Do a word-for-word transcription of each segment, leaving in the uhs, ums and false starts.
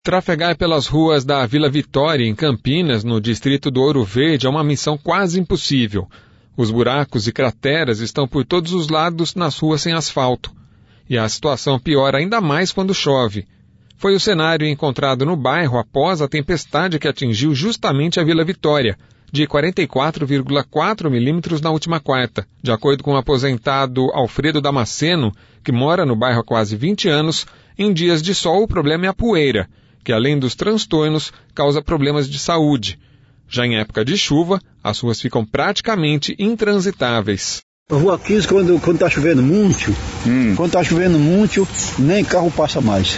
Trafegar pelas ruas da Vila Vitória, em Campinas, no distrito do Ouro Verde, é uma missão quase impossível. Os buracos e crateras estão por todos os lados nas ruas sem asfalto. E a situação piora ainda mais quando chove. Foi o cenário encontrado no bairro após a tempestade que atingiu justamente a Vila Vitória, de quarenta e quatro vírgula quatro milímetros na última quarta. De acordo com o aposentado Alfredo Damasceno, que mora no bairro há quase vinte anos, em dias de sol o problema é a poeira, que além dos transtornos, causa problemas de saúde. Já em época de chuva, as ruas ficam praticamente intransitáveis. A rua quinze, quando quando está chovendo muito, hum. quando está chovendo muito, nem carro passa mais.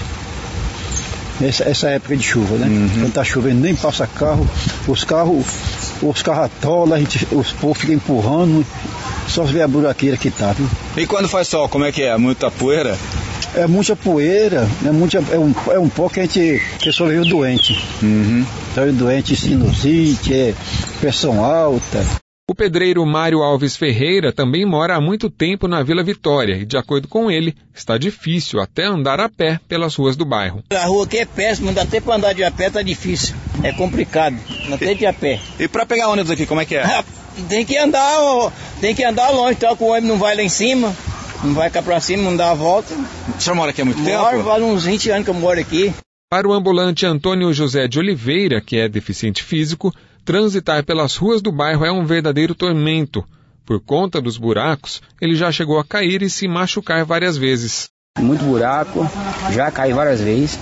Essa, essa época de chuva, né? Uhum. Quando está chovendo, nem passa carro, os carros, os carros atolam, a gente, os povos ficam empurrando, só se vê a buraqueira que tá, viu? E quando faz sol, como é que é? Muita poeira? É muita poeira, é, muita, é, um, é um pouco que a gente que sobrevive doente. Uhum. Então, doente, sinusite, é, pressão alta. O pedreiro Mário Alves Ferreira também mora há muito tempo na Vila Vitória e, de acordo com ele, está difícil até andar a pé pelas ruas do bairro. A rua aqui é péssima, não dá até para andar de a pé, tá difícil. É complicado, não tem de a pé. E para pegar ônibus aqui, como é que é? Tem que andar, tem que andar longe, então que o ônibus não vai lá em cima. Não vai cá pra cima, não dá a volta. O senhor mora aqui há muito moro, tempo? Vale uns vinte anos que eu moro aqui. Para o ambulante Antônio José de Oliveira, que é deficiente físico, transitar pelas ruas do bairro é um verdadeiro tormento. Por conta dos buracos, ele já chegou a cair e se machucar várias vezes. Muito buraco, já caí várias vezes.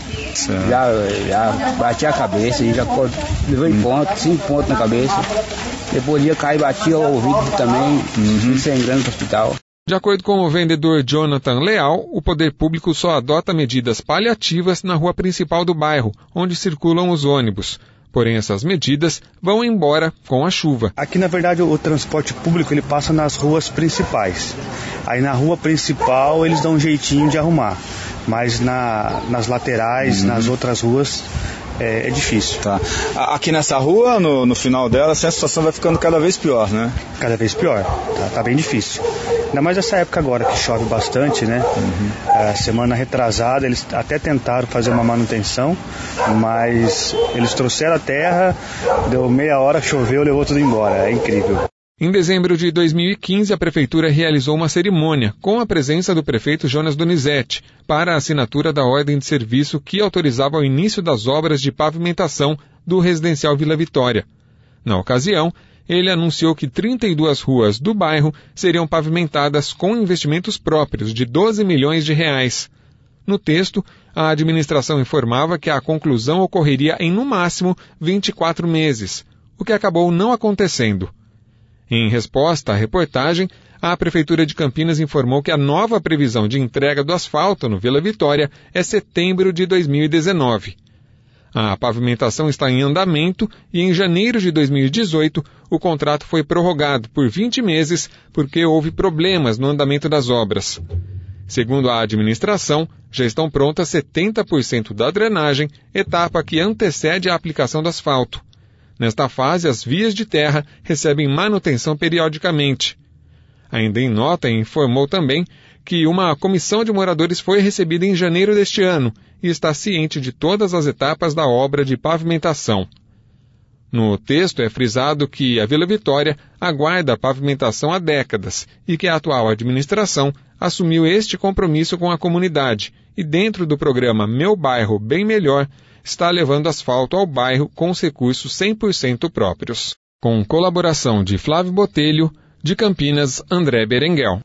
Já, já bati a cabeça, já levou em ponto, cinco pontos na cabeça. Depois dia caí, bati o ouvido também, uhum. sangrando para o hospital. De acordo com o vendedor Jonathan Leal, o poder público só adota medidas paliativas na rua principal do bairro, onde circulam os ônibus. Porém, essas medidas vão embora com a chuva. Aqui, na verdade, o transporte público ele passa nas ruas principais. Aí, na rua principal, eles dão um jeitinho de arrumar. Mas na, nas laterais, uhum. nas outras ruas, é, é difícil. Tá. Aqui nessa rua, no, no final dela, assim, a situação vai ficando cada vez pior, né? Cada vez pior. Tá, tá bem difícil. Ainda mais essa época agora que chove bastante, né? Uhum. É, semana retrasada eles até tentaram fazer uma manutenção, mas eles trouxeram a terra, deu meia hora, choveu, levou tudo embora. É incrível. Em dezembro de dois mil e quinze, a Prefeitura realizou uma cerimônia, com a presença do prefeito Jonas Donizete, para a assinatura da ordem de serviço que autorizava o início das obras de pavimentação do residencial Vila Vitória. Na ocasião, ele anunciou que trinta e duas ruas do bairro seriam pavimentadas com investimentos próprios de doze milhões de reais. No texto, a administração informava que a conclusão ocorreria em, no máximo, vinte e quatro meses, o que acabou não acontecendo. Em resposta à reportagem, a Prefeitura de Campinas informou que a nova previsão de entrega do asfalto no Vila Vitória é setembro de dois mil e dezenove. A pavimentação está em andamento e em janeiro de dois mil e dezoito o contrato foi prorrogado por vinte meses porque houve problemas no andamento das obras. Segundo a administração, já estão prontas setenta por cento da drenagem, etapa que antecede a aplicação do asfalto. Nesta fase, as vias de terra recebem manutenção periodicamente. Ainda em nota, informou também que uma comissão de moradores foi recebida em janeiro deste ano e está ciente de todas as etapas da obra de pavimentação. No texto é frisado que a Vila Vitória aguarda a pavimentação há décadas e que a atual administração assumiu este compromisso com a comunidade e, dentro do programa Meu Bairro Bem Melhor, está levando asfalto ao bairro com os recursos cem por cento próprios. Com colaboração de Flávio Botelho, de Campinas, André Berenguel.